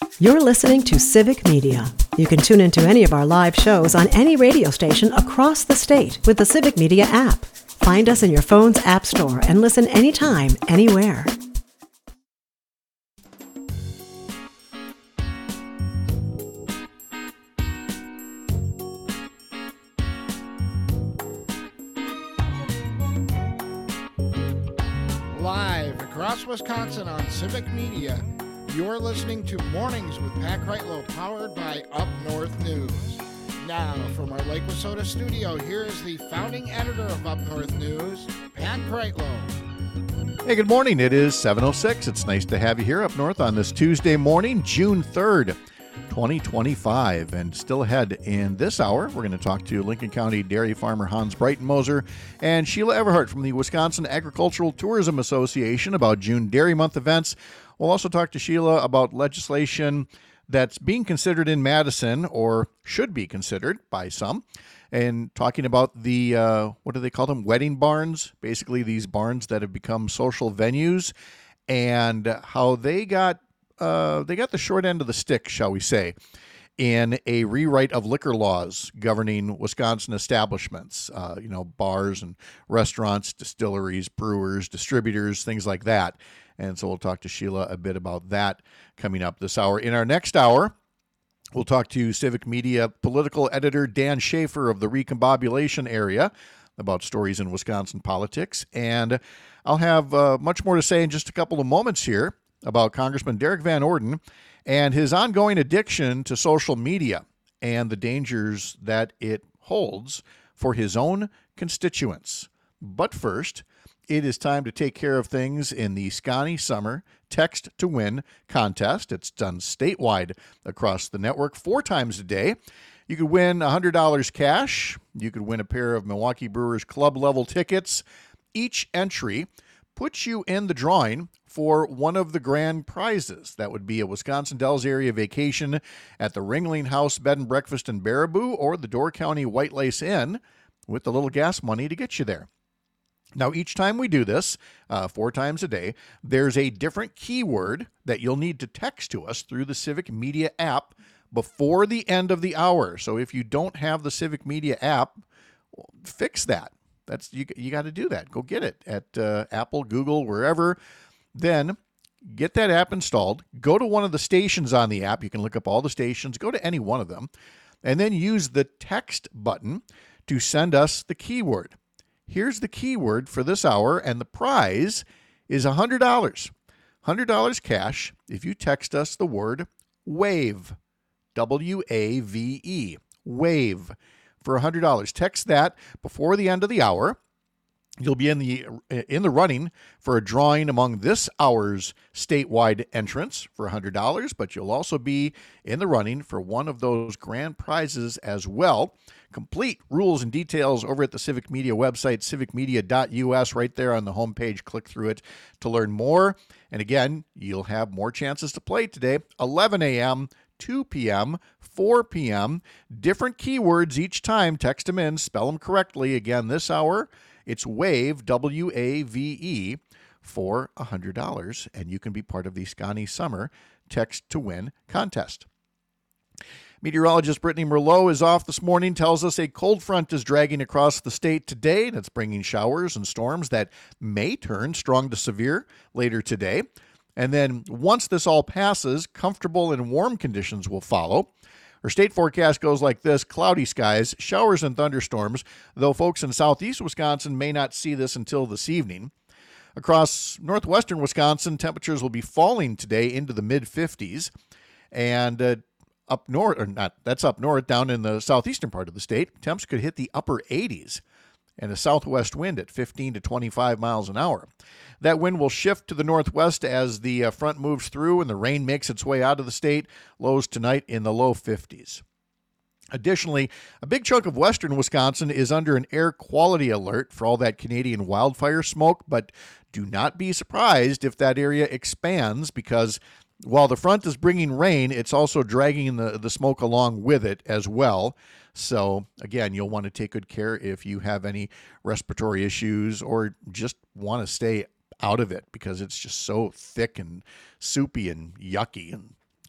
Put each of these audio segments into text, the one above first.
You're listening to Civic Media. You can tune into any of our live shows on any radio station across the state with the Civic Media app. Find us in your phone's app store and listen anytime, anywhere. Live across Wisconsin on Civic Media, you're listening to Mornings with Pat Kreitlow, powered by Up North News. Now, from our Lake Wissota studio, here is the founding editor of Up North News, Pat Kreitlow. Hey, good morning. It is 7:06. It's nice to have you here up north on this Tuesday morning, June 3rd, 2025. And still ahead in this hour, we're going to talk to Lincoln County dairy farmer Hans Breitenmoser and Sheila Everhart from the Wisconsin Agricultural Tourism Association about June Dairy Month events. We'll also talk to Sheila about legislation that's being considered in Madison, or should be considered by some, and talking about the, what do they call them, wedding barns, basically these barns that have become social venues, and how they got the short end of the stick, shall we say, in a rewrite of liquor laws governing Wisconsin establishments, bars and restaurants, distilleries, brewers, distributors, things like that. And so we'll talk to Sheila a bit about that coming up this hour. In our next hour, we'll talk to Civic Media political editor Dan Schaefer of the Recombobulation area about stories in Wisconsin politics. And I'll have much more to say in just a couple of moments here about Congressman Derek Van Orden and his ongoing addiction to social media and the dangers that it holds for his own constituents. But first, it is time to take care of things in the Scani Summer Text to Win contest. It's done statewide across the network 4 times a day. You could win $100 cash. You could win a pair of Milwaukee Brewers club level tickets. Each entry puts you in the drawing for one of the grand prizes. That would be a Wisconsin Dells area vacation at the Ringling House Bed and Breakfast in Baraboo or the Door County White Lace Inn with a little gas money to get you there. Now, each time we do this, 4 times a day, there's a different keyword that you'll need to text to us through the Civic Media app before the end of the hour. So if you don't have the Civic Media app, fix that. You got to do that. Go get it at Apple, Google, wherever. Then get that app installed. Go to one of the stations on the app. You can look up all the stations. Go to any one of them. And then use the text button to send us the keyword. Here's the keyword for this hour, and the prize is $100. $100 cash if you text us the word WAVE, W-A-V-E, WAVE, for $100. Text that before the end of the hour. You'll be in the running for a drawing among this hour's statewide entrants for $100, but you'll also be in the running for one of those grand prizes as well. Complete rules and details over at the Civic Media website, civicmedia.us, right there on the homepage. Click through it to learn more. And again, you'll have more chances to play today. 11 a.m., 2 p.m., 4 p.m. Different keywords each time. Text them in. Spell them correctly. Again, this hour, it's WAVE, W-A-V-E, for $100. And you can be part of the Scani Summer Text to Win contest. Meteorologist Brittany Merlot is off this morning, tells us a cold front is dragging across the state today. That's bringing showers and storms that may turn strong to severe later today. And then once this all passes, comfortable and warm conditions will follow. Our state forecast goes like this: cloudy skies, showers and thunderstorms, though folks in southeast Wisconsin may not see this until this evening. Across northwestern Wisconsin, temperatures will be falling today into the mid-50s. And up north, or not, that's up north, down in the southeastern part of the state, temps could hit the upper 80s and a southwest wind at 15 to 25 miles an hour. That wind will shift to the northwest as the front moves through and the rain makes its way out of the state. Lows tonight in the low 50s. Additionally, a big chunk of western Wisconsin is under an air quality alert for all that Canadian wildfire smoke, but do not be surprised if that area expands, because while the front is bringing rain, it's also dragging the smoke along with it as well. So, again, you'll want to take good care if you have any respiratory issues or just want to stay out of it because it's just so thick and soupy and yucky and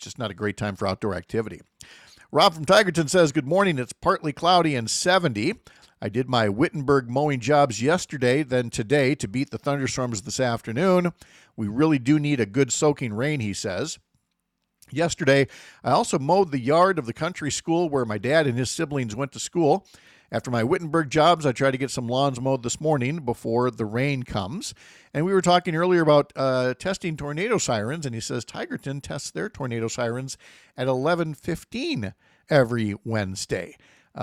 just not a great time for outdoor activity. Rob from Tigerton says, good morning. It's partly cloudy and 70. I did my Wittenberg mowing jobs yesterday, then today to beat the thunderstorms this afternoon. We really do need a good soaking rain, he says. Yesterday, I also mowed the yard of the country school where my dad and his siblings went to school. After my Wittenberg jobs, I tried to get some lawns mowed this morning before the rain comes. And we were talking earlier about testing tornado sirens, and he says Tigerton tests their tornado sirens at 11:15 every Wednesday.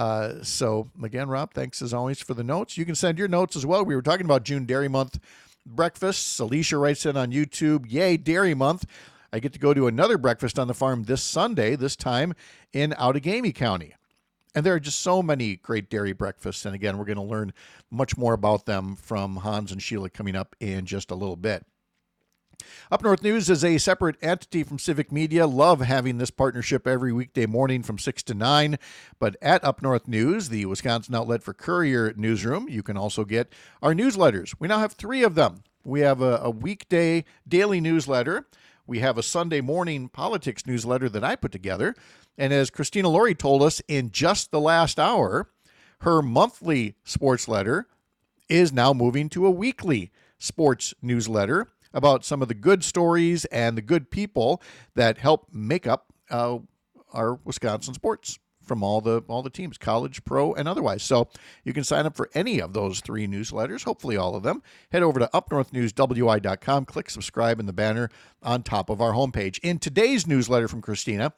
So, again, Rob, thanks as always for the notes. You can send your notes as well. We were talking about June Dairy Month breakfasts. Alicia writes in on YouTube, yay, Dairy Month. I get to go to another breakfast on the farm this Sunday, this time in Outagamie County. And there are just so many great dairy breakfasts. And again, we're going to learn much more about them from Hans and Sheila coming up in just a little bit. Up North News is a separate entity from Civic Media. Love having this partnership every weekday morning from 6 to 9. But at Up North News, the Wisconsin outlet for Courier Newsroom, you can also get our newsletters. We now have 3 of them. We have a weekday daily newsletter. We have a Sunday morning politics newsletter that I put together. And as Christina Laurie told us in just the last hour, her monthly sports letter is now moving to a weekly sports newsletter about some of the good stories and the good people that help make up our Wisconsin sports from all the teams, college, pro, and otherwise. So you can sign up for any of those 3 newsletters, hopefully all of them. Head over to upnorthnewswi.com, click subscribe in the banner on top of our homepage. In today's newsletter from Christina,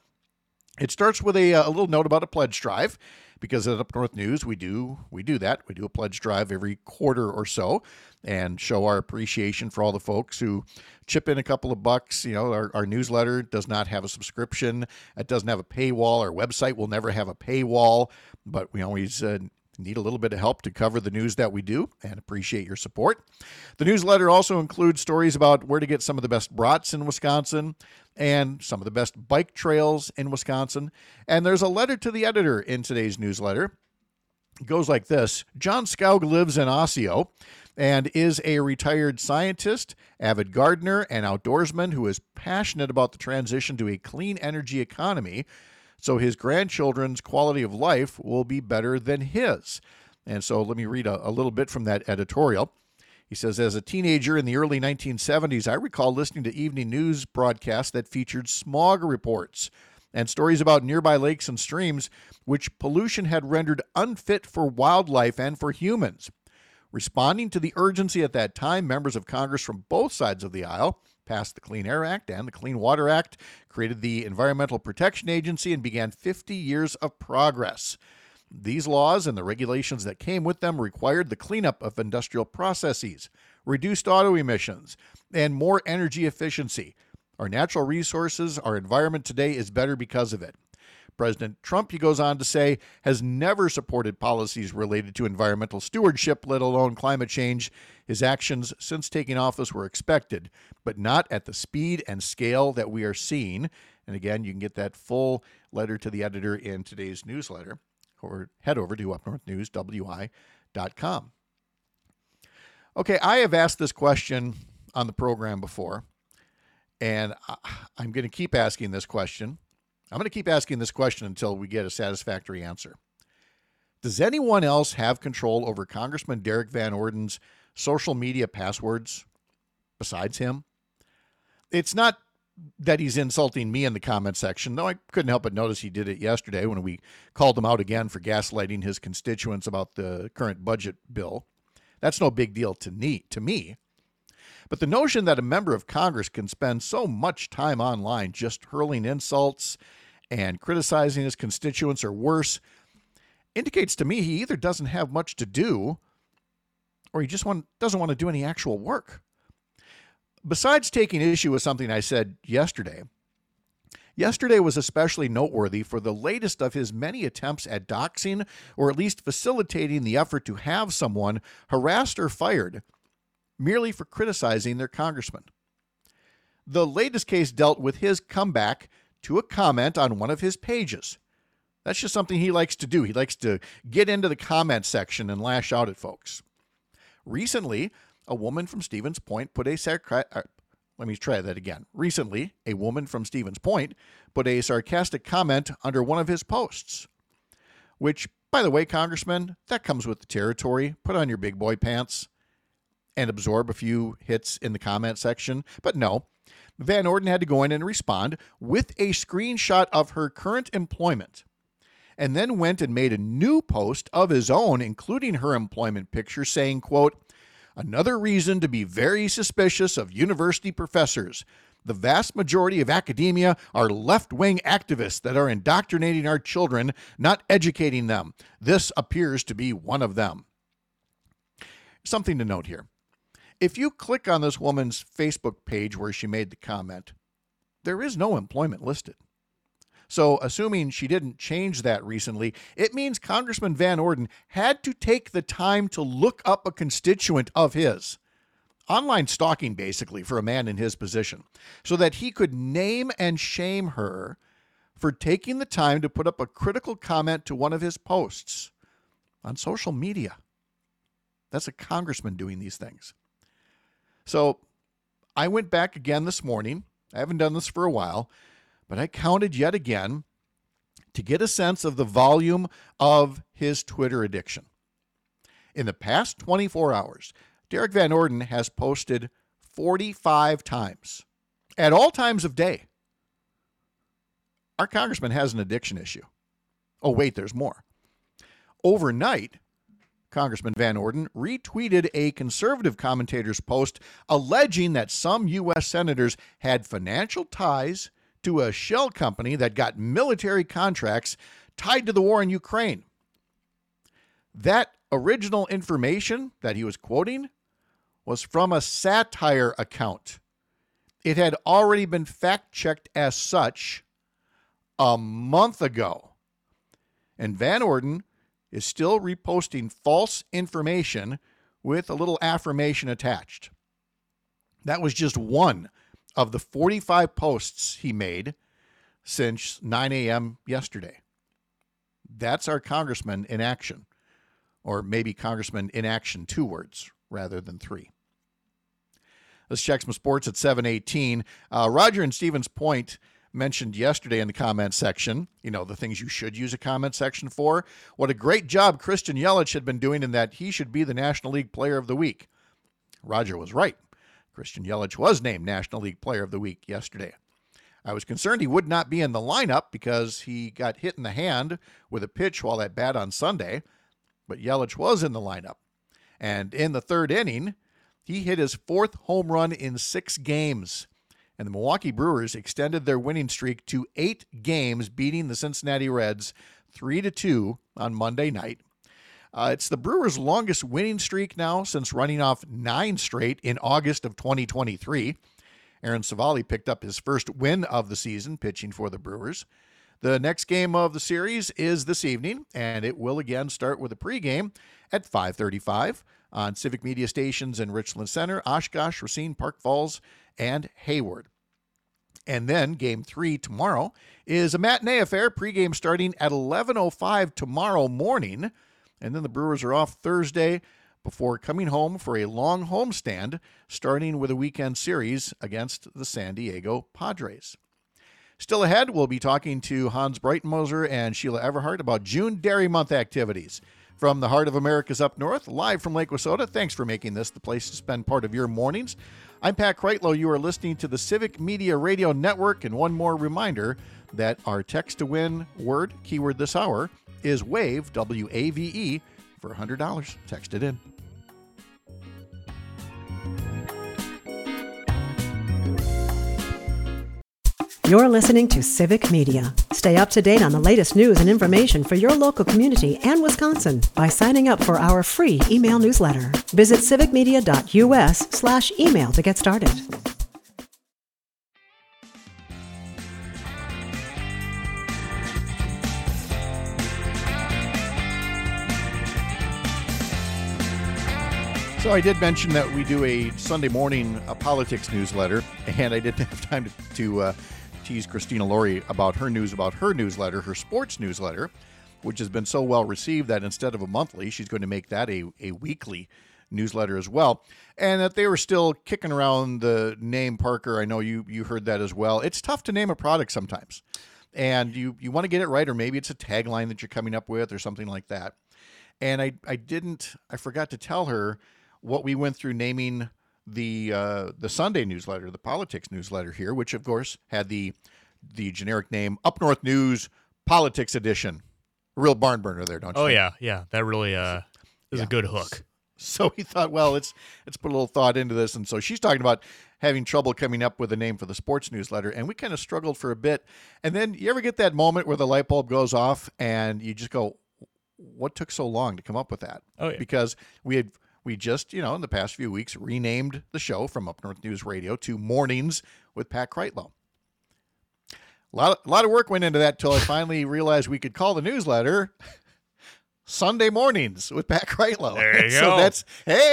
it starts with a little note about a pledge drive, because at Up North News, we do that. We do a pledge drive every quarter or so and show our appreciation for all the folks who chip in a couple of bucks. You know, our newsletter does not have a subscription. It doesn't have a paywall. Our website will never have a paywall, but we always need a little bit of help to cover the news that we do, and appreciate your support. The newsletter also includes stories about where to get some of the best brats in Wisconsin and some of the best bike trails in Wisconsin. And there's a letter to the editor in today's newsletter. It goes like this. John Skaug lives in Osseo and is a retired scientist, avid gardener, and outdoorsman who is passionate about the transition to a clean energy economy, so his grandchildren's quality of life will be better than his. And so let me read a little bit from that editorial. He says, as a teenager in the early 1970s, I recall listening to evening news broadcasts that featured smog reports and stories about nearby lakes and streams, which pollution had rendered unfit for wildlife and for humans. Responding to the urgency at that time, members of Congress from both sides of the aisle passed the Clean Air Act and the Clean Water Act, created the Environmental Protection Agency, and began 50 years of progress. These laws and the regulations that came with them required the cleanup of industrial processes, reduced auto emissions, and more energy efficiency. Our natural resources, our environment today is better because of it. President Trump, he goes on to say, has never supported policies related to environmental stewardship, let alone climate change. His actions since taking office were expected, but not at the speed and scale that we are seeing. And again, you can get that full letter to the editor in today's newsletter, or head over to upnorthnewswi.com. Okay, I have asked this question on the program before, and I'm going to keep asking this question. I'm going to keep asking this question until we get a satisfactory answer. Does anyone else have control over Congressman Derek Van Orden's social media passwords besides him? It's not that he's insulting me in the comment section, though I couldn't help but notice he did it yesterday when we called him out again for gaslighting his constituents about the current budget bill. That's no big deal to me. But the notion that a member of Congress can spend so much time online just hurling insults and criticizing his constituents or worse indicates to me he either doesn't have much to do or he just doesn't want to do any actual work. Besides taking issue with something I said yesterday was especially noteworthy for the latest of his many attempts at doxing, or at least facilitating the effort to have someone harassed or fired merely for criticizing their congressman. The latest case dealt with his comeback to a comment on one of his pages. That's just something he likes to do. He likes to get into the comment section and lash out at folks. Recently, a woman from Stevens Point put a put a sarcastic comment under one of his posts, which, by the way, Congressman, that comes with the territory. Put on your big boy pants and absorb a few hits in the comment section. But no, Van Orden had to go in and respond with a screenshot of her current employment, and then went and made a new post of his own, including her employment picture, saying, quote, "Another reason to be very suspicious of university professors. The vast majority of academia are left-wing activists that are indoctrinating our children, not educating them. This appears to be one of them." Something to note here. If you click on this woman's Facebook page where she made the comment, there is no employment listed. So assuming she didn't change that recently, it means Congressman Van Orden had to take the time to look up a constituent of his. Online stalking, basically, for a man in his position, so that he could name and shame her for taking the time to put up a critical comment to one of his posts on social media. That's a congressman doing these things. So I went back again this morning. I haven't done this for a while, but I counted yet again to get a sense of the volume of his Twitter addiction. In the past 24 hours, Derek Van Orden has posted 45 times at all times of day. Our congressman has an addiction issue. Oh, wait, there's more. Overnight, Congressman Van Orden retweeted a conservative commentator's post alleging that some U.S. senators had financial ties to a shell company that got military contracts tied to the war in Ukraine. That original information that he was quoting was from a satire account. It had already been fact-checked as such a month ago. And Van Orden is still reposting false information with a little affirmation attached. That was just one of the 45 posts he made since 9 a.m. yesterday. That's our congressman in action. Or maybe congressman in action, 2 words rather than 3. Let's check some sports at 7:18. Roger and Stevens Point mentioned yesterday in the comment section, the things you should use a comment section for, what a great job Christian Yelich had been doing and that he should be the National League Player of the Week. Roger was right. Christian Yelich was named National League Player of the Week yesterday. I was concerned he would not be in the lineup because he got hit in the hand with a pitch while at bat on Sunday, but Yelich was in the lineup. And in the 3rd inning, he hit his 4th home run in 6 games. And the Milwaukee Brewers extended their winning streak to 8 games, beating the Cincinnati Reds 3-2 on Monday night. It's the Brewers' longest winning streak now since running off 9 straight in August of 2023. Aaron Savali picked up his first win of the season pitching for the Brewers. The next game of the series is this evening, and it will again start with a pregame at 5:35 on Civic Media stations in Richland Center, Oshkosh, Racine, Park Falls, and Hayward. And then Game 3 tomorrow is a matinee affair, pregame starting at 11:05 tomorrow morning. And then the Brewers are off Thursday before coming home for a long homestand, starting with a weekend series against the San Diego Padres. Still ahead, we'll be talking to Hans Breitenmoser and Sheila Everhart about June Dairy Month activities. From the heart of America's up north, live from Lake Wissota, thanks for making this the place to spend part of your mornings. I'm Pat Kreitlow. You are listening to the Civic Media Radio Network, and one more reminder that our text-to-win word, keyword this hour, is WAVE, W-A-V-E, for $100. Text it in. You're listening to Civic Media. Stay up to date on the latest news and information for your local community and Wisconsin by signing up for our free email newsletter. Visit civicmedia.us/email to get started. So I did mention that we do a Sunday morning politics newsletter, and I didn't have time to tease Christina Laurie about her newsletter, her sports newsletter, which has been so well received that instead of a monthly, she's going to make that a weekly newsletter as well. And that they were still kicking around the name Parker. I know you heard that as well. It's tough to name a product sometimes. And you want to get it right, or maybe it's a tagline that you're coming up with or something like that. And I forgot to tell her what we went through naming the Sunday newsletter, the politics newsletter here, which of course had the generic name Up North News Politics Edition. A real barn burner there, don't you? Oh yeah. That really is a good hook. So he thought, well, let's put a little thought into this. And so she's talking about having trouble coming up with a name for the sports newsletter. And we kind of struggled for a bit. And then you ever get that moment where the light bulb goes off and you just go, what took so long to come up with that? Oh, yeah. Because we just, in the past few weeks, renamed the show from Up North News Radio to Mornings with Pat Kreitlow. A lot of work went into that until I finally realized we could call the newsletter Sunday Mornings with Pat Kreitlow. There you so go. That's,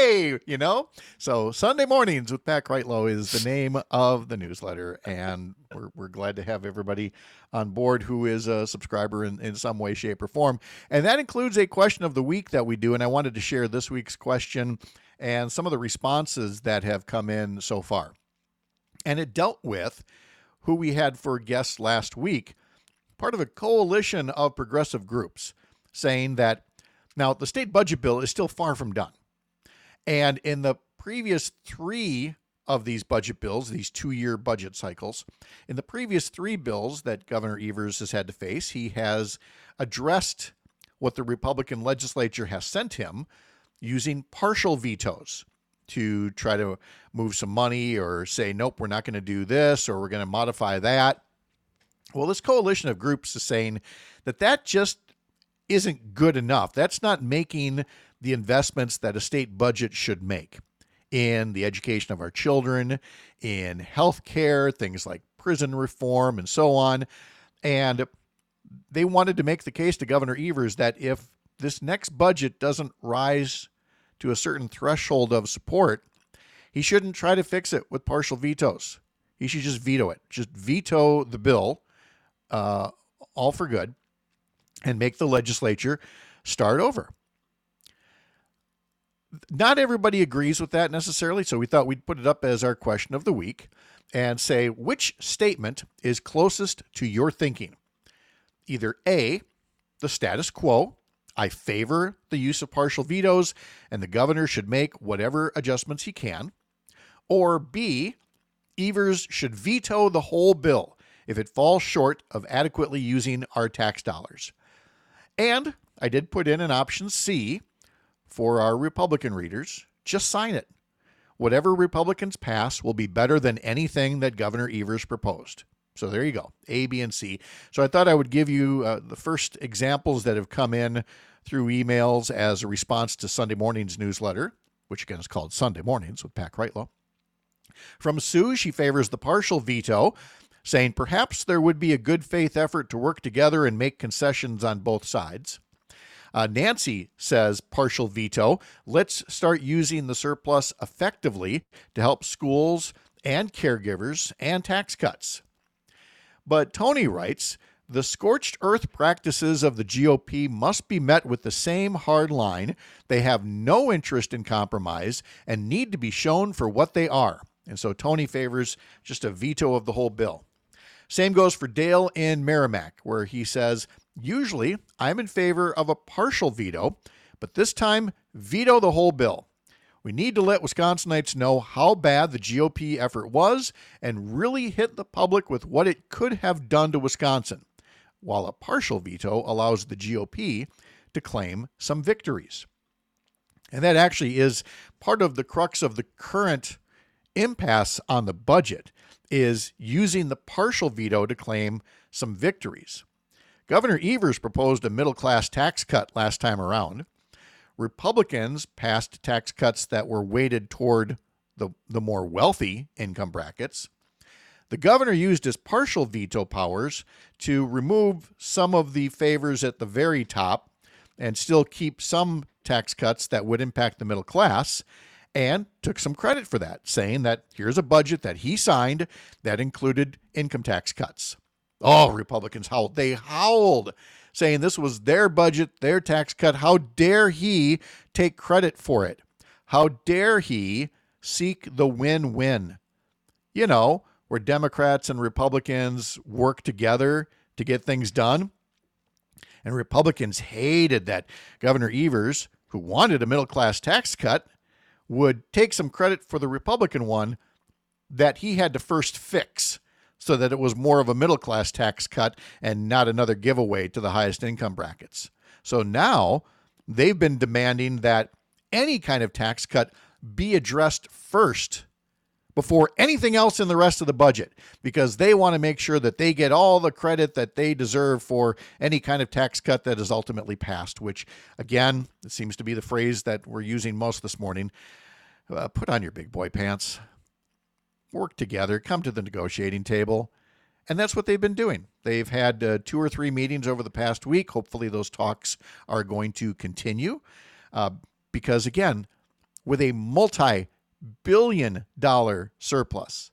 so Sunday Mornings with Pat Kreitlow is the name of the newsletter, and we're glad to have everybody on board who is a subscriber in some way, shape, or form. And that includes a question of the week that we do, and I wanted to share this week's question and some of the responses that have come in so far. And it dealt with who we had for guests last week, part of a coalition of progressive groups, saying that now the state budget bill is still far from done. And in the previous 3 of these budget bills, these 2-year budget cycles, in the previous 3 bills that Governor Evers has had to face, he has addressed what the Republican legislature has sent him using partial vetoes to try to move some money or say, nope, we're not going to do this, or we're going to modify that. Well, this coalition of groups is saying that just isn't good enough. That's not making the investments that a state budget should make in the education of our children, in health care, things like prison reform, and so on. And they wanted to make the case to Governor Evers that if this next budget doesn't rise to a certain threshold of support, he shouldn't try to fix it with partial vetoes. He should just veto it. Just veto the bill, all for good, and make the legislature start over. Not everybody agrees with that necessarily, so we thought we'd put it up as our question of the week and say, which statement is closest to your thinking? Either A, the status quo, I favor the use of partial vetoes, and the governor should make whatever adjustments he can, or B, Evers should veto the whole bill if it falls short of adequately using our tax dollars. And I did put in an option C for our Republican readers. Just sign it. Whatever Republicans pass will be better than anything that Governor Evers proposed. So there you go, A, B, and C. So I thought I would give you the first examples that have come in through emails as a response to Sunday morning's newsletter, which again is called Sunday Mornings with Pat Kreitlow. From Sue, she favors the partial veto, saying perhaps there would be a good faith effort to work together and make concessions on both sides. Nancy says partial veto. Let's start using the surplus effectively to help schools and caregivers and tax cuts. But Tony writes, the scorched earth practices of the GOP must be met with the same hard line. They have no interest in compromise and need to be shown for what they are. And so Tony favors just a veto of the whole bill. Same goes for Dale in Merrimack, where he says, usually I'm in favor of a partial veto, but this time veto the whole bill. We need to let Wisconsinites know how bad the GOP effort was and really hit the public with what it could have done to Wisconsin, while a partial veto allows the GOP to claim some victories. And that actually is part of the crux of the current impasse on the budget, is using the partial veto to claim some victories. Governor Evers proposed a middle-class tax cut last time around. Republicans passed tax cuts that were weighted toward the more wealthy income brackets. The governor used his partial veto powers to remove some of the favors at the very top and still keep some tax cuts that would impact the middle class, and took some credit for that, saying that here's a budget that he signed that included income tax cuts. Oh, Republicans howled. They howled, saying this was their budget, their tax cut. How dare he take credit for it? How dare he seek the win-win? You know, where Democrats and Republicans work together to get things done. And Republicans hated that Governor Evers, who wanted a middle-class tax cut, would take some credit for the Republican one that he had to first fix so that it was more of a middle-class tax cut and not another giveaway to the highest income brackets. So now they've been demanding that any kind of tax cut be addressed first before anything else in the rest of the budget, because they want to make sure that they get all the credit that they deserve for any kind of tax cut that is ultimately passed, which, again, it seems to be the phrase that we're using most this morning. Put on your big boy pants, work together, come to the negotiating table. And that's what they've been doing. They've had 2 or 3 meetings over the past week. Hopefully those talks are going to continue because, again, with a multi-billion-dollar surplus,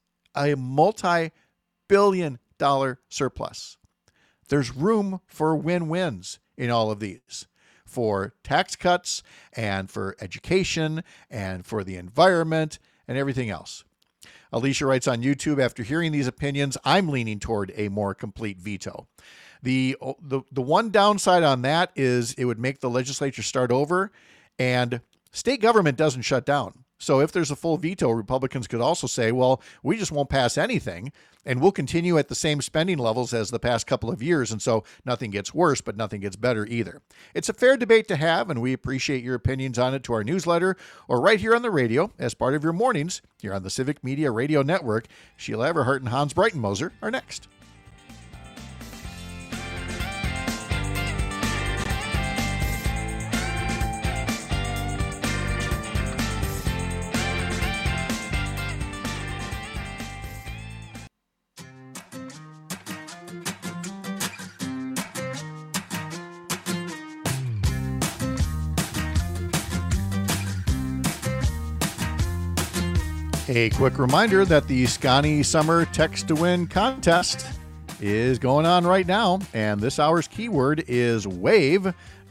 there's room for win-wins in all of these, for tax cuts and for education and for the environment and everything else. Alicia writes on YouTube, after hearing these opinions, I'm leaning toward a more complete veto. The one downside on that is it would make the legislature start over, and state government doesn't shut down. So if there's a full veto, Republicans could also say, well, we just won't pass anything, and we'll continue at the same spending levels as the past couple of years. And so nothing gets worse, but nothing gets better either. It's a fair debate to have, and we appreciate your opinions on it to our newsletter or right here on the radio as part of your mornings here on the Civic Media Radio Network. Sheila Everhart and Hans Breitenmoser are next. A quick reminder that the Scani Summer Text to Win contest is going on right now, and this hour's keyword is WAVE,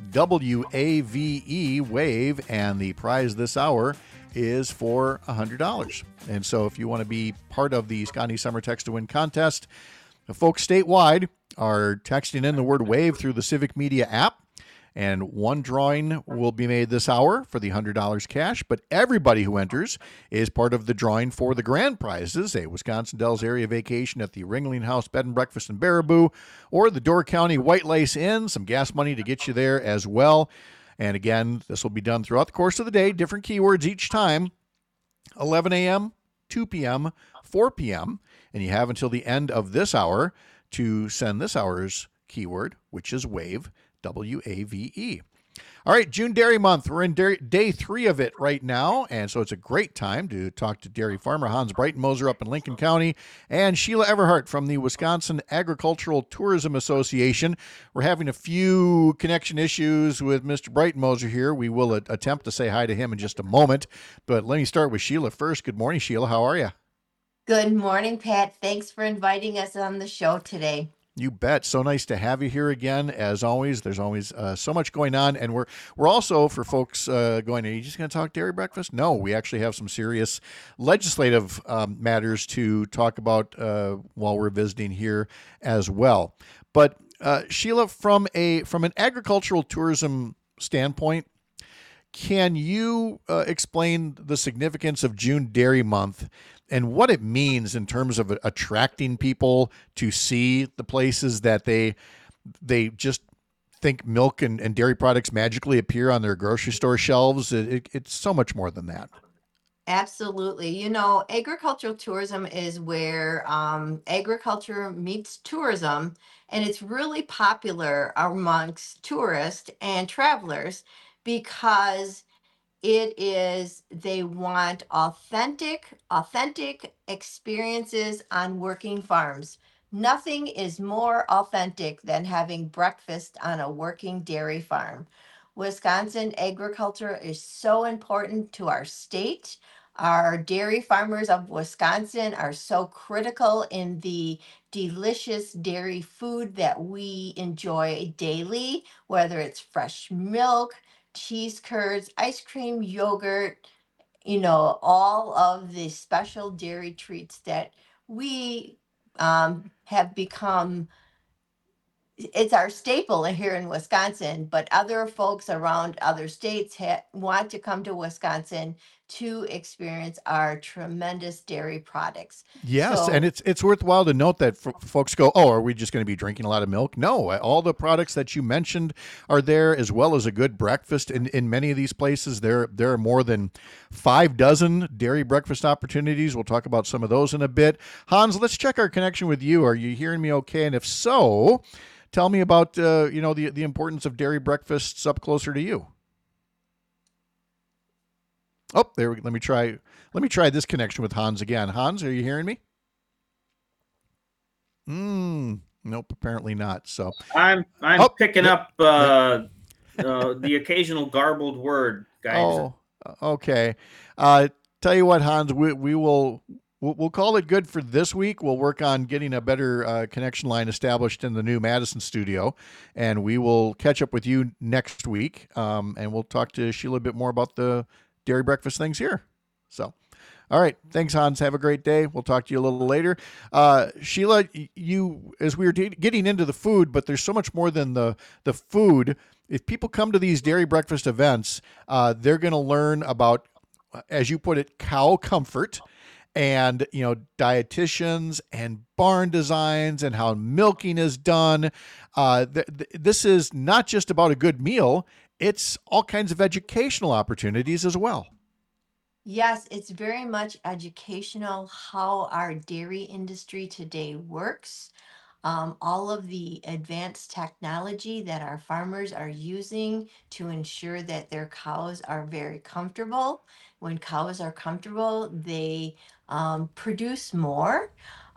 W-A-V-E, WAVE, and the prize this hour is for $100. And so if you want to be part of the Scani Summer Text to Win contest, the folks statewide are texting in the word WAVE through the Civic Media app. And one drawing will be made this hour for the $100 cash, but everybody who enters is part of the drawing for the grand prizes, a Wisconsin Dells area vacation at the Ringling House Bed and Breakfast in Baraboo, or the Door County White Lace Inn, some gas money to get you there as well. And again, this will be done throughout the course of the day, different keywords each time, 11 a.m., 2 p.m., 4 p.m., and you have until the end of this hour to send this hour's keyword, which is WAVE, W-A-V-E. All right, June Dairy Month. We're in day 3 of it right now, and so it's a great time to talk to dairy farmer Hans Breitenmoser up in Lincoln County and Sheila Everhart from the Wisconsin Agricultural Tourism Association. We're having a few connection issues with Mr. Breitenmoser here. We will attempt to say hi to him in just a moment, but let me start with Sheila first. Good morning, Sheila. How are you? Good morning, Pat. Thanks for inviting us on the show today. You bet. So nice to have you here again. As always, there's always so much going on, and we're also, for folks going, are you just going to talk dairy breakfast? No, we actually have some serious legislative matters to talk about while we're visiting here as well. But Sheila, from an agricultural tourism standpoint, can you explain the significance of June Dairy Month and what it means in terms of attracting people to see the places that they just think milk and dairy products magically appear on their grocery store shelves? It's so much more than that. Absolutely. You know, agricultural tourism is where agriculture meets tourism, and it's really popular amongst tourists and travelers because they want authentic experiences on working farms. Nothing is more authentic than having breakfast on a working dairy farm. Wisconsin agriculture is so important to our state. Our dairy farmers of Wisconsin are so critical in the delicious dairy food that we enjoy daily, whether it's fresh milk, cheese curds, ice cream, yogurt, all of the special dairy treats that we have become. It's our staple here in Wisconsin, but other folks around other states want to come to Wisconsin to experience our tremendous dairy products. Yes, and So, it's worthwhile to note that folks go, "Oh, are we just going to be drinking a lot of milk?" No, all the products that you mentioned are there, as well as a good breakfast. In many of these places, there are more than 5 dozen dairy breakfast opportunities. We'll talk about some of those in a bit. Hans, let's check our connection with you. Are you hearing me okay? And if so, tell me about the importance of dairy breakfasts up closer to you. Oh, there. Let me try this connection with Hans again. Hans, are you hearing me? Nope, apparently not. So I'm picking up the occasional garbled word, guys. Oh, okay. Tell you what, Hans, we'll call it good for this week. We'll work on getting a better connection line established in the new Madison studio, and we will catch up with you next week. And we'll talk to Sheila a bit more about the dairy breakfast things here. So, all right. Thanks, Hans. Have a great day. We'll talk to you a little later. Sheila, as we were getting into the food, but there's so much more than the food. If people come to these dairy breakfast events, they're going to learn about, as you put it, cow comfort and, dietitians and barn designs and how milking is done. This is not just about a good meal. It's all kinds of educational opportunities as well. yes, it's very much educational how our dairy industry today works. All of the advanced technology that our farmers are using to ensure that their cows are very comfortable. When cows are comfortable, they produce more.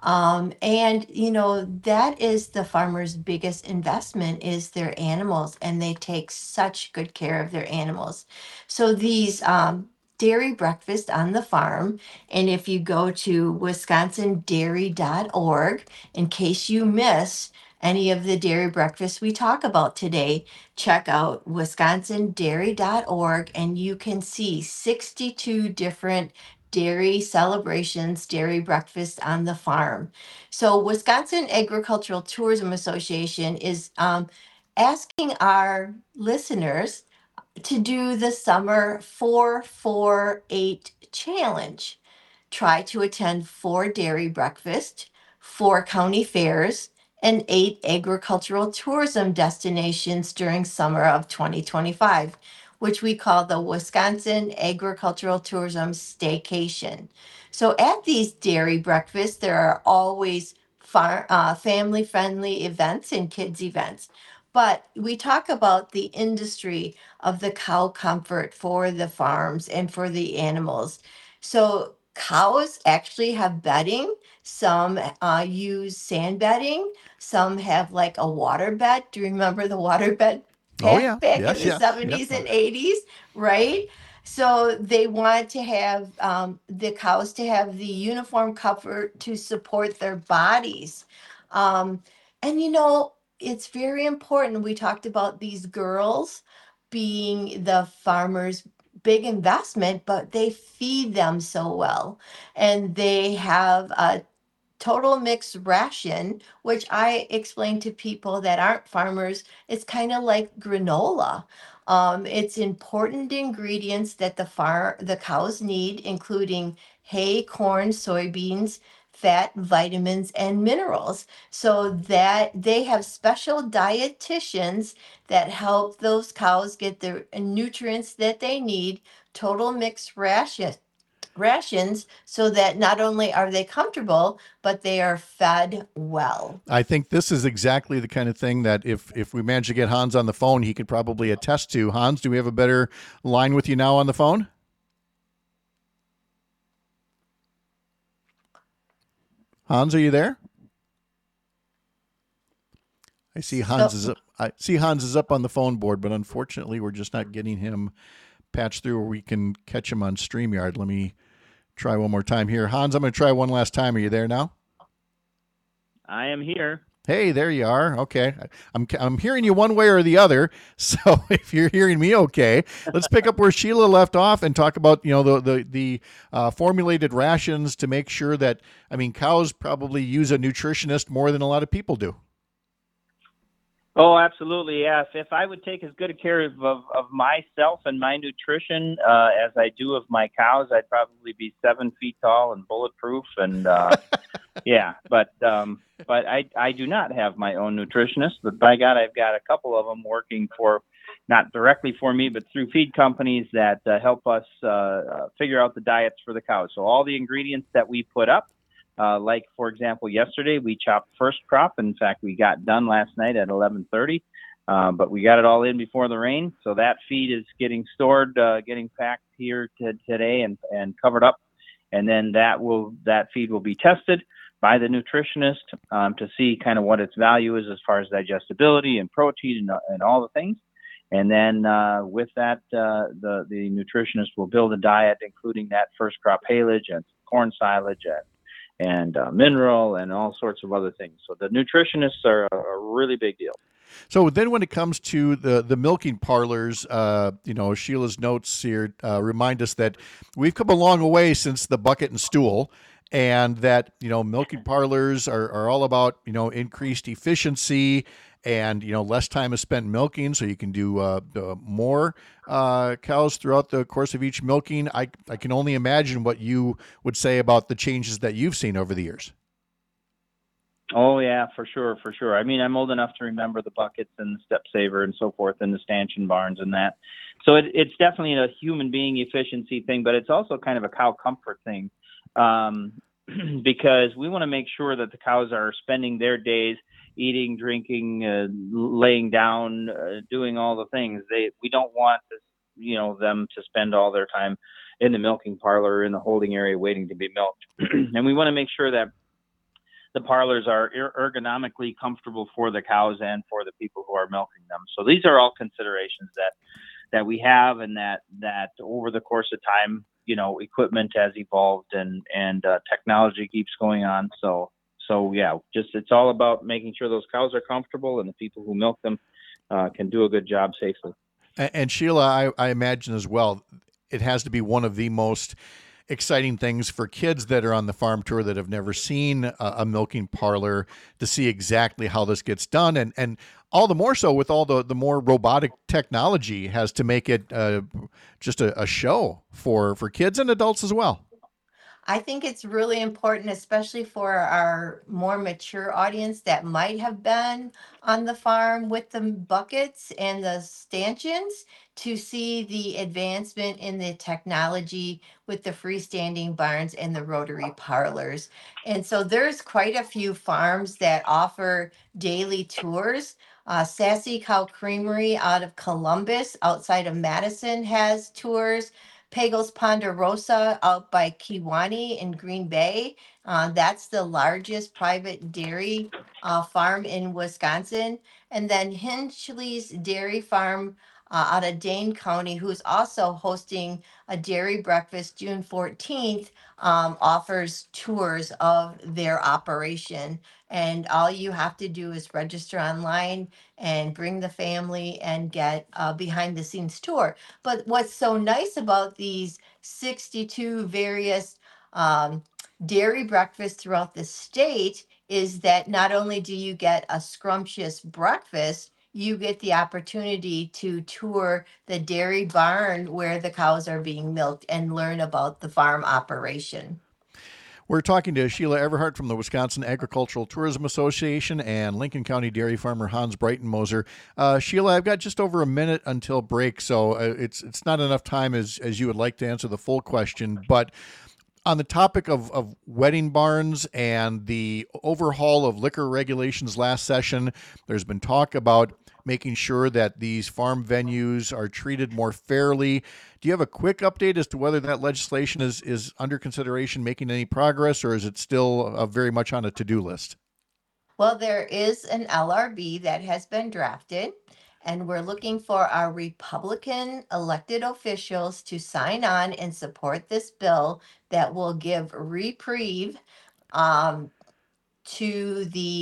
And that is the farmer's biggest investment is their animals, and they take such good care of their animals. So these dairy breakfast on the farm, and if you go to wisconsindairy.org, in case you miss any of the dairy breakfasts we talk about today, check out wisconsindairy.org and you can see 62 different dairy celebrations, dairy breakfast on the farm. So, Wisconsin Agricultural Tourism Association is asking our listeners to do the summer 4-4-8 challenge. Try to attend 4 dairy breakfast, 4 county fairs, and 8 agricultural tourism destinations during summer of 2025, which we call the Wisconsin Agricultural Tourism Staycation. So at these dairy breakfasts, there are always family friendly events and kids events. But we talk about the industry of the cow comfort for the farms and for the animals. So cows actually have bedding. Some use sand bedding. Some have like a water bed. Do you remember the water bed Oh, yeah. back Yes, in the yes. 70s Yep. and 80s, right? So they want to have the cows to have the uniform comfort to support their bodies. Um, and it's very important. We talked about these girls being the farmers' big investment, but they feed them so well. And they have a total mixed ration, which I explain to people that aren't farmers. It's kind of like granola. It's important ingredients that the cows need, including hay, corn, soybeans, fat, vitamins, and minerals. So that they have special dietitians that help those cows get the nutrients that they need. Total mixed rations so that not only are they comfortable, but they are fed well. I think this is exactly the kind of thing that if we manage to get Hans on the phone, he could probably attest to. Hans, do we have a better line with you now on the phone? Hans, are you there? I see Hans is up. I see Hans is up on the phone board, but unfortunately, we're just not getting him patched through where we can catch him on StreamYard. Let me try one more time here. Hans, I'm going to try one last time. Are you there now? I am here. Hey, there you are. Okay, I'm hearing you one way or the other. So if you're hearing me, okay, let's pick up where Sheila left off and talk about the formulated rations to make sure that cows probably use a nutritionist more than a lot of people do. Oh, absolutely. Yeah. If I would take as good a care of myself and my nutrition as I do of my cows, I'd probably be 7 feet tall and bulletproof. And yeah, but I do not have my own nutritionist. But by God, I've got a couple of them working for, not directly for me, but through feed companies that help us figure out the diets for the cows. So all the ingredients that we put up. Like, for example, yesterday we chopped first crop. In fact, we got done last night at 11:30, but we got it all in before the rain. So that feed is getting stored, getting packed here today and covered up. And then that feed will be tested by the nutritionist to see kind of what its value is as far as digestibility and protein and all the things. And then with that, the nutritionist will build a diet, including that first crop haylage and corn silage and mineral and all sorts of other things. So the nutritionists are a really big deal. So then when it comes to the milking parlors, Sheila's notes here remind us that we've come a long way since the bucket and stool, and that, milking parlors are all about, increased efficiency and, less time is spent milking, so you can do more cows throughout the course of each milking. I can only imagine what you would say about the changes that you've seen over the years. Oh, yeah, for sure. I'm old enough to remember the buckets and the step saver and so forth and the stanchion barns and that. So it's definitely a human being efficiency thing, but it's also kind of a cow comfort thing because we want to make sure that the cows are spending their days eating, drinking, laying down, doing all the things. We don't want them to spend all their time in the milking parlor or in the holding area waiting to be milked. And we want to make sure that the parlors are ergonomically comfortable for the cows and for the people who are milking them. So these are all considerations that we have, and that over the course of time, equipment has evolved and technology keeps going on. So yeah, it's all about making sure those cows are comfortable and the people who milk them can do a good job safely. And Sheila, I imagine as well, it has to be one of the most exciting things for kids that are on the farm tour that have never seen a milking parlor to see exactly how this gets done. And all the more so with all the more robotic technology has to make it just a show for kids and adults as well. I think it's really important, especially for our more mature audience that might have been on the farm with the buckets and the stanchions, to see the advancement in the technology with the freestanding barns and the rotary parlors. And so there's quite a few farms that offer daily tours. Sassy Cow Creamery out of Columbus, outside of Madison, has tours. Pagos Ponderosa out by Kewanee in Green Bay. That's the largest private dairy farm in Wisconsin. And then Hinchley's Dairy Farm out of Dane County, who's also hosting a dairy breakfast June 14th, offers tours of their operation. And all you have to do is register online and bring the family and get a behind the scenes tour. But what's so nice about these 62 various dairy breakfasts throughout the state is that not only do you get a scrumptious breakfast, you get the opportunity to tour the dairy barn where the cows are being milked and learn about the farm operation. We're talking to Sheila Everhart from the Wisconsin Agricultural Tourism Association and Lincoln County dairy farmer Hans Breitenmoser. Sheila, I've got just over a minute until break, so it's not enough time as you would like to answer the full question. But on the topic of wedding barns and the overhaul of liquor regulations last session, there's been talk about making sure that these farm venues are treated more fairly. Do you have a quick update as to whether that legislation is under consideration, making any progress, or is it still very much on a to-do list? Well, there is an LRB that has been drafted, and we're looking for our Republican elected officials to sign on and support this bill that will give reprieve to the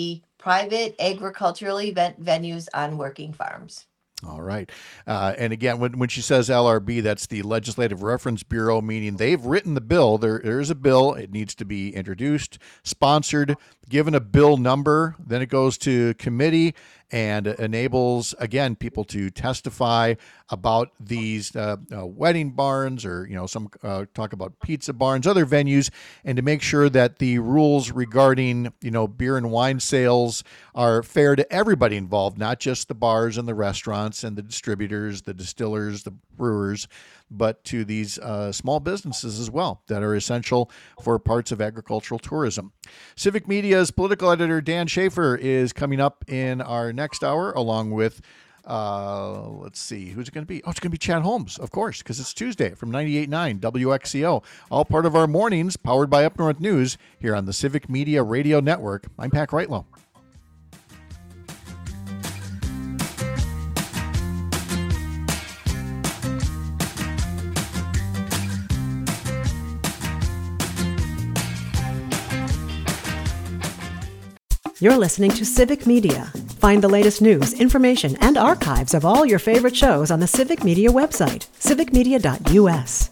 private agricultural event venues on working farms. All right. And again, when she says LRB, that's the Legislative Reference Bureau, meaning they've written the bill. There is a bill. It needs to be introduced, sponsored, given a bill number. Then it goes to committee and enables, again, people to testify about these wedding barns or, some talk about pizza barns, other venues, and to make sure that the rules regarding, beer and wine sales are fair to everybody involved, not just the bars and the restaurants and the distributors, the distillers, the brewers, but to these small businesses as well that are essential for parts of agricultural tourism. Civic Media's political editor Dan Schaefer is coming up in our next hour, along with, let's see, who's it going to be? Oh, it's going to be Chad Holmes, of course, because it's Tuesday from 98.9 WXCO. All part of our mornings, powered by Up North News, here on the Civic Media Radio Network. I'm Pat Reitlow. You're listening to Civic Media. Find the latest news, information, and archives of all your favorite shows on the Civic Media website, civicmedia.us.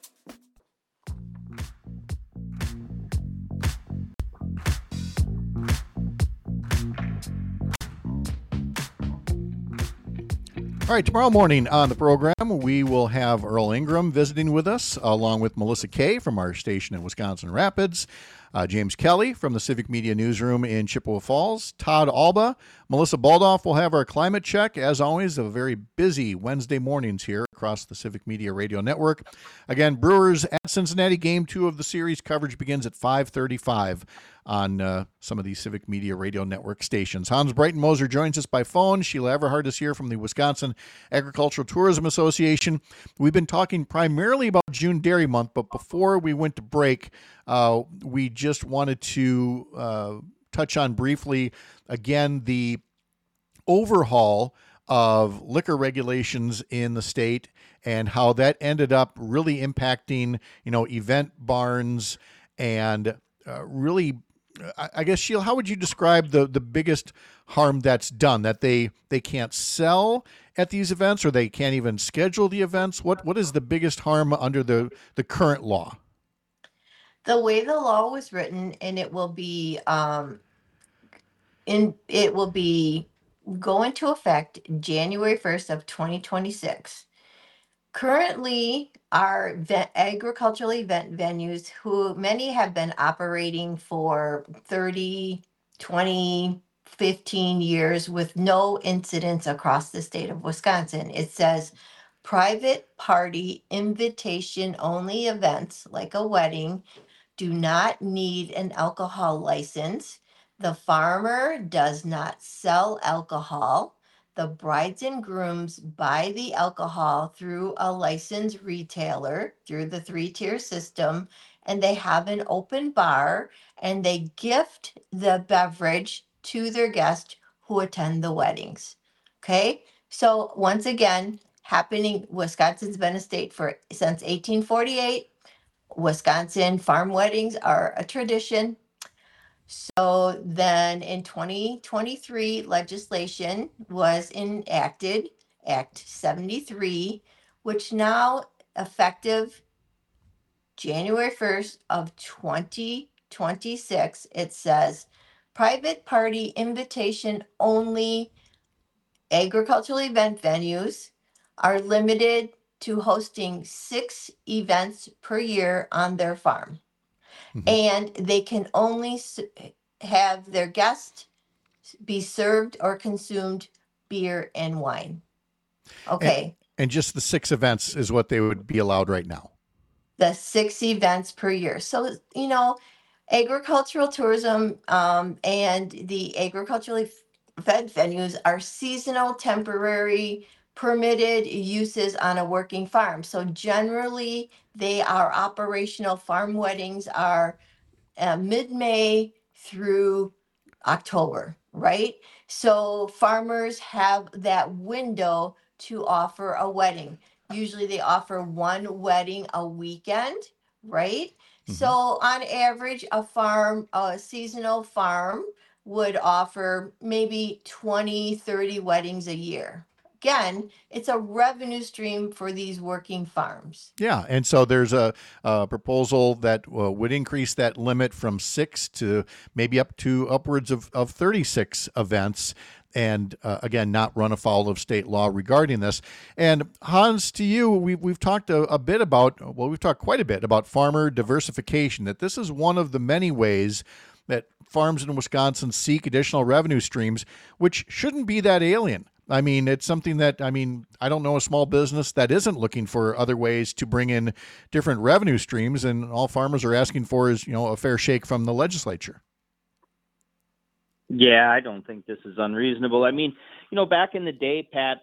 All right, tomorrow morning on the program, we will have Earl Ingram visiting with us, along with Melissa Kay from our station in Wisconsin Rapids, James Kelly from the Civic Media Newsroom in Chippewa Falls, Todd Alba, Melissa Baldoff will have our climate check. As always, a very busy Wednesday mornings here across the Civic Media Radio Network. Again, Brewers at Cincinnati, Game 2 of the series. Coverage begins at 5:35 on some of these Civic Media Radio Network stations. Hans Breitenmoser joins us by phone. Sheila Everhart is here from the Wisconsin Agricultural Tourism Association. We've been talking primarily about June Dairy Month, but before we went to break, we just wanted to touch on briefly, again, the overhaul of liquor regulations in the state and how that ended up really impacting, event barns and really, I guess, Sheila, how would you describe the biggest harm that's done? That they can't sell at these events or they can't even schedule the events? What is the biggest harm under the current law? The way the law was written, and it will be go into effect January 1st of 2026. Currently, our agricultural event venues, who many have been operating for 30, 20, 15 years with no incidents across the state of Wisconsin. It says private party invitation only events like a wedding do not need an alcohol license. The farmer does not sell alcohol. The brides and grooms buy the alcohol through a licensed retailer through the 3-tier system, and they have an open bar and they gift the beverage to their guests who attend the weddings. Okay, so once again, Wisconsin's been a state since 1848. Wisconsin farm weddings are a tradition. So then in 2023, legislation was enacted, Act 73, which now effective January 1st of 2026, it says private party invitation only agricultural event venues are limited to hosting 6 events per year on their farm. Mm-hmm. And they can only have their guests be served or consumed beer and wine. Okay. And just the 6 events is what they would be allowed right now. The 6 events per year. So, agricultural tourism and the agricultural event venues are seasonal, temporary, permitted uses on a working farm. So generally, they are operational. Farm weddings are mid-May through October, right? So farmers have that window to offer a wedding. Usually they offer one wedding a weekend, right? Mm-hmm. So on average, a seasonal farm would offer maybe 20, 30 weddings a year. Again, it's a revenue stream for these working farms. Yeah, and so there's a proposal that would increase that limit from 6 to maybe up to upwards of 36 events, and again, not run afoul of state law regarding this. And Hans, to you, we've talked we've talked quite a bit about farmer diversification, that this is one of the many ways that farms in Wisconsin seek additional revenue streams, which shouldn't be that alien. I mean, it's something that, I don't know a small business that isn't looking for other ways to bring in different revenue streams, and all farmers are asking for is, a fair shake from the legislature. Yeah, I don't think this is unreasonable. Back in the day, Pat,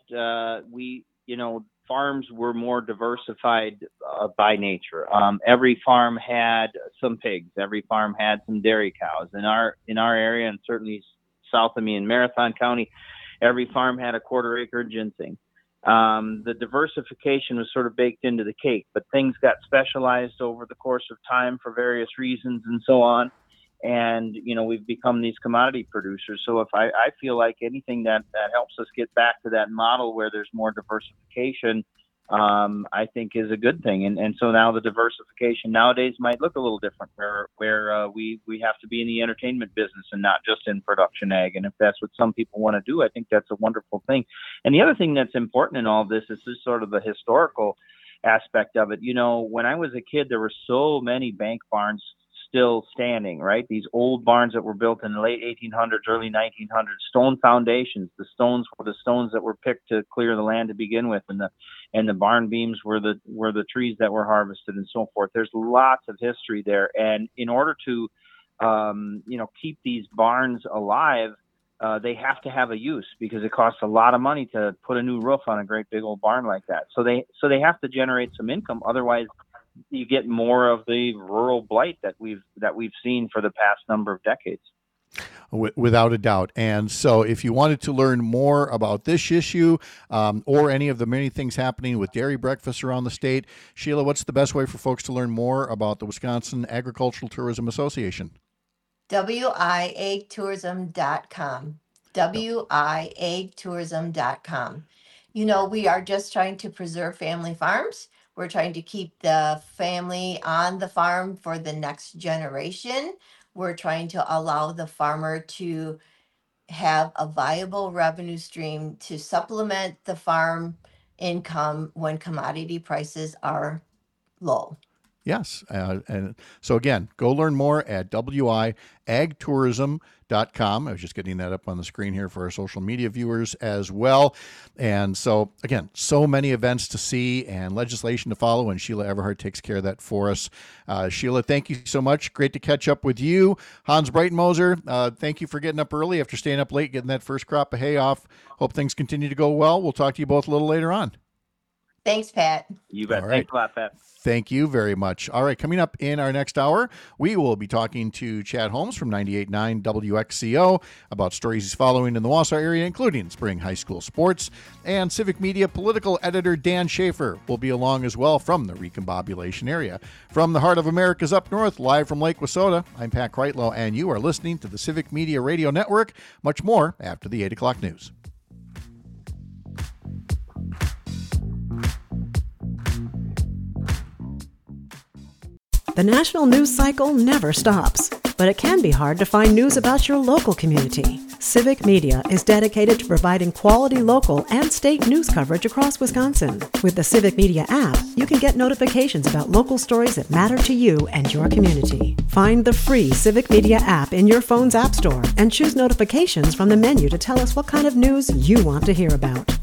farms were more diversified by nature. Every farm had some pigs. Every farm had some dairy cows. In our area, and certainly south of me in Marathon County, every farm had a quarter-acre ginseng. The diversification was sort of baked into the cake, but things got specialized over the course of time for various reasons and so on. And, we've become these commodity producers. So if I feel like anything that helps us get back to that model where there's more diversification, I think is a good thing. And so now the diversification nowadays might look a little different where we have to be in the entertainment business and not just in production ag. And if that's what some people want to do, I think that's a wonderful thing. And the other thing that's important in all this is just sort of the historical aspect of it. When I was a kid, there were so many bank barns still standing, right? These old barns that were built in the late 1800s, early 1900s, stone foundations. The stones were the stones that were picked to clear the land to begin with, and the barn beams were the trees that were harvested and so forth. There's lots of history there, and in order to keep these barns alive, they have to have a use, because it costs a lot of money to put a new roof on a great big old barn like that. So they have to generate some income. Otherwise, you get more of the rural blight that we've seen for the past number of decades. Without a doubt. And so if you wanted to learn more about this issue or any of the many things happening with dairy breakfasts around the state, Sheila, what's the best way for folks to learn more about the Wisconsin Agricultural Tourism Association? wiagtourism.com. wiagtourism.com. We are just trying to preserve family farms. We're trying to keep the family on the farm for the next generation. We're trying to allow the farmer to have a viable revenue stream to supplement the farm income when commodity prices are low. Yes. And so again, go learn more at wiagtourism.com. I was just getting that up on the screen here for our social media viewers as well. And so again, so many events to see and legislation to follow, and Sheila Everhart takes care of that for us. Sheila, thank you so much. Great to catch up with you. Hans Breitenmoser, thank you for getting up early after staying up late, getting that first crop of hay off. Hope things continue to go well. We'll talk to you both a little later on. Thanks, Pat. You bet. All right. Thanks a lot, Pat. Thank you very much. All right, coming up in our next hour, we will be talking to Chad Holmes from 98.9 WXCO about stories he's following in the Wausau area, including spring high school sports. And Civic Media political editor Dan Schaefer will be along as well from the recombobulation area. From the heart of America's up north, live from Lake Wissota, I'm Pat Kreitlow, and you are listening to the Civic Media Radio Network. Much more after the 8 o'clock news. The national news cycle never stops, but it can be hard to find news about your local community. Civic Media is dedicated to providing quality local and state news coverage across Wisconsin. With the Civic Media app, you can get notifications about local stories that matter to you and your community. Find the free Civic Media app in your phone's app store and choose notifications from the menu to tell us what kind of news you want to hear about.